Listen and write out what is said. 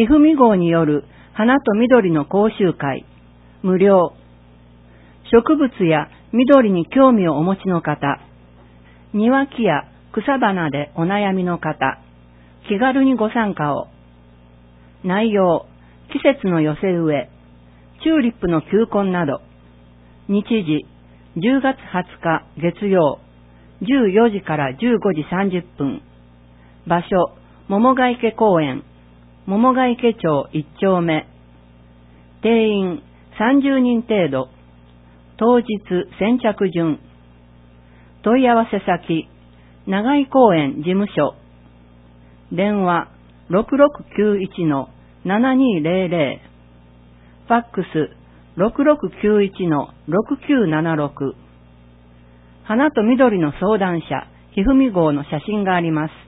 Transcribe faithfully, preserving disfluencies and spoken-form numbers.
ひふみ号による花と緑の講習会、無料。植物や緑に興味をお持ちの方、庭木や草花でお悩みの方、気軽にご参加を。内容、季節の寄せ植え、チューリップの球根など。日時、じゅうがつはつか月曜、じゅうよじからじゅうごじさんじゅっぷん。場所、桃ヶ池公園、桃ヶ池町いっちょうめ。定員さんじゅうにん程度。当日先着順。問い合わせ先、長井公園事務所。電話 ろくろくきゅういちのななにぜろぜろ。ファックス ろくろくきゅういちのろくきゅうななろく。花と緑の相談者、ひふみ号の写真があります。